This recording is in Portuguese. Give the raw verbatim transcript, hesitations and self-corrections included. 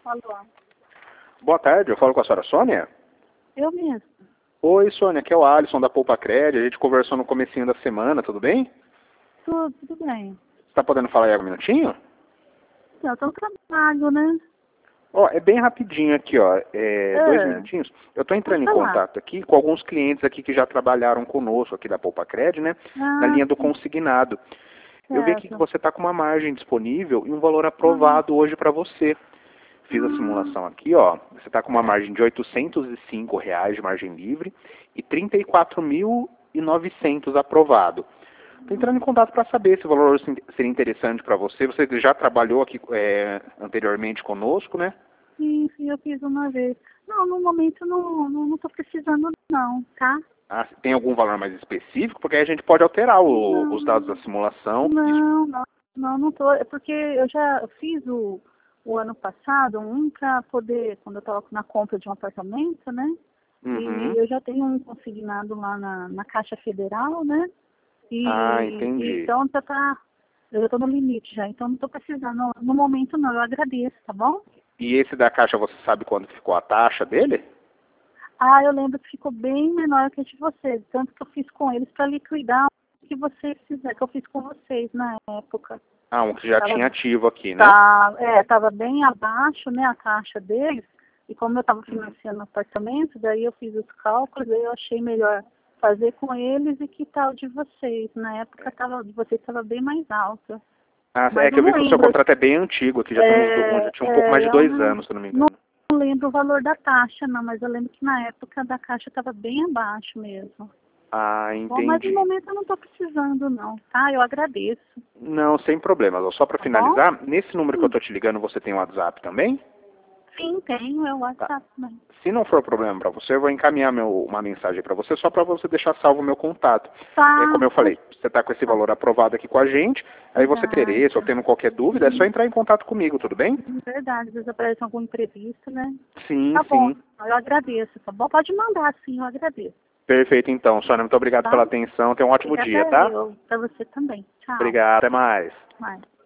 Alô? Boa tarde, eu falo com a senhora Sônia? Eu mesmo. Oi, Sônia, aqui é o Alisson da Poupa Cred, a gente conversou no comecinho da semana, tudo bem? Tudo, tudo bem. Você tá podendo falar aí um minutinho? Eu tô no trabalho, né? Ó, é bem rapidinho aqui, ó, é, dois Ah, minutinhos. Eu tô entrando pode em falar. contato aqui com alguns clientes aqui que já trabalharam conosco aqui da Poupa Cred, né? Na Ah, linha do consignado. Eu vi aqui que certo. você tá com uma margem disponível e um valor Ah, aprovado hoje para você. Fiz a ah, simulação aqui, ó. Você está com uma margem de oitocentos e cinco reais de margem livre e trinta e quatro mil e novecentos aprovado. Estou entrando em contato para saber se o valor seria interessante para você. Você já trabalhou aqui é, anteriormente conosco, né? sim, sim, eu fiz uma vez. Não, no momento não, não, não tô precisando não, tá? Ah, tem algum valor mais específico? Porque aí a gente pode alterar o- os dados da Não, simulação. Isso. não, não, não, não tô. É porque eu já fiz o, o ano passado um para poder, quando eu estava na compra de um apartamento, né? E Uhum. eu já tenho um consignado lá na, na Caixa Federal, né? Ah, E, e entendi. então já tá, eu já estou no limite já, então não estou precisando. No momento não, eu agradeço, tá bom? E esse da Caixa, você sabe quando ficou a taxa dele? Ah, eu lembro que ficou bem menor que a de vocês, tanto que eu fiz com eles para liquidar o que vocês fizeram, que eu fiz com vocês na época. Ah, um que já Tava, tinha ativo aqui, né? tá, é, tava bem abaixo, né, a taxa deles, e como eu estava financiando o apartamento, daí eu fiz os cálculos, aí eu achei melhor fazer com eles e quitar o de vocês. Na época tava, o de vocês estava bem mais alto. Ah, é Mas que eu eu vi não que o seu lembro. contrato é bem antigo, aqui já temos do- É, já tinha um pouco mais é, de eu dois não, anos, se eu não me não engano. lembro o valor da taxa, não, mas eu lembro que na época da caixa estava bem abaixo mesmo. Ah, Bom, mas no entendi. momento eu não estou precisando, não, tá? Eu agradeço, Não, sem problemas. Ó, só para tá bom? finalizar, nesse número que eu Sim, tô te ligando, você tem o WhatsApp também? sim, tenho, é o Tá. WhatsApp também. Se não for problema para você, eu vou encaminhar meu- uma mensagem para você, só para você deixar salvo o meu contato. É, Tá, como eu pode, falei, você está com esse tá. valor aprovado aqui com a gente, aí você ter esse ou Verdade. tendo qualquer dúvida, é só entrar em contato comigo, tudo bem? Verdade, às vezes aparece algum imprevisto, né? Sim, Tá bom, sim. eu agradeço, tá bom? Pode mandar, sim, eu agradeço, Perfeito, então. Sônia, muito obrigado tá? pela atenção. Tenha um ótimo Obrigada dia, tá? eu, pra você também. Tchau. Obrigado. Até mais. Mais.